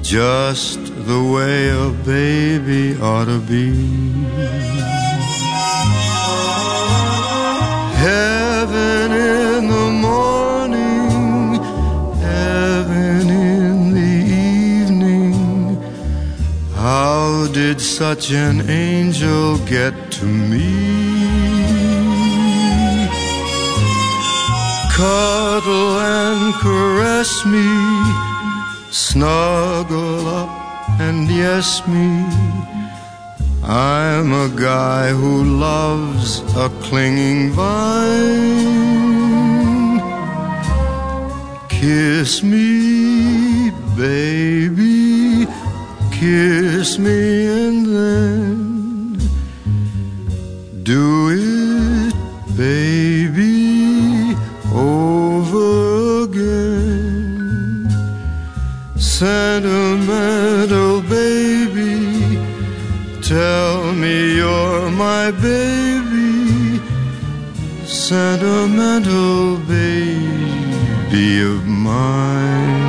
just the way a baby ought to be. Heaven in the morning, heaven in the evening. How did such an angel get to me? Cuddle and caress me, snuggle up and yes me. I'm a guy who loves a clinging vine. Kiss me, baby, kiss me and then do it, baby, over again. Sentimental baby, tell me you're my baby. Sentimental baby of mine.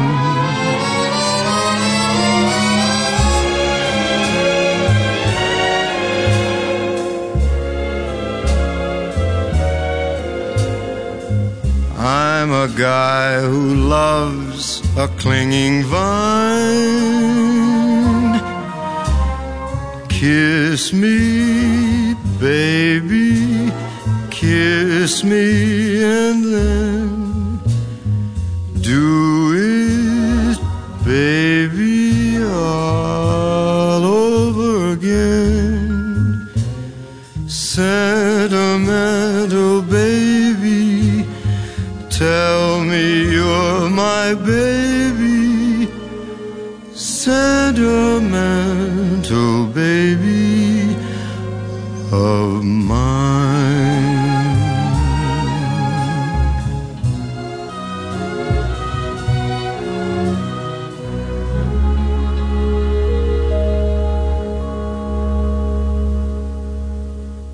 I'm a guy who loves a clinging vine. Kiss me, baby, kiss me and then do it, baby, all over again. Sentimental baby, tell me you're my baby. Sentimental baby of mine.